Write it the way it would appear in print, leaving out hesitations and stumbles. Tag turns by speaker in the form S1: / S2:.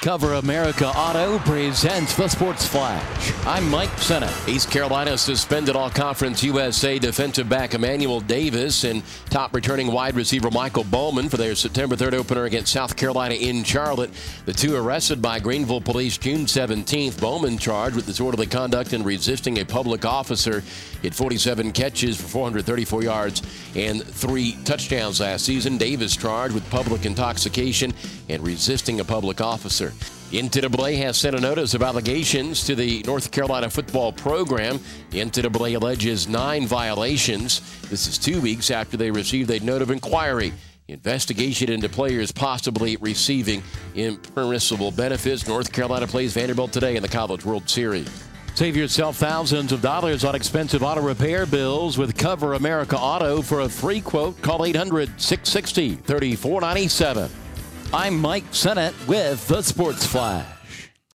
S1: Cover America Auto presents the Sports Flash. I'm Mike Sennett.
S2: East Carolina suspended All-Conference USA defensive back Emmanuel Davis and top returning wide receiver Michael Bowman for their September 3rd opener against South Carolina in Charlotte. The two arrested by Greenville police June 17th. Bowman charged with disorderly conduct and resisting a public officer. Hit 47 catches for 434 yards and 3 touchdowns last season. Davis charged with public intoxication and resisting a public officer. The NCAA has sent a notice of allegations to the North Carolina football program. The NCAA alleges 9 violations. This is 2 weeks after they received a note of inquiry. Investigation into players possibly receiving impermissible benefits. North Carolina plays Vanderbilt today in the College World Series.
S1: Save yourself thousands of dollars on expensive auto repair bills with Cover America Auto. For a free quote, call 800-660-3497. I'm Mike Sennett with the Sports Flash.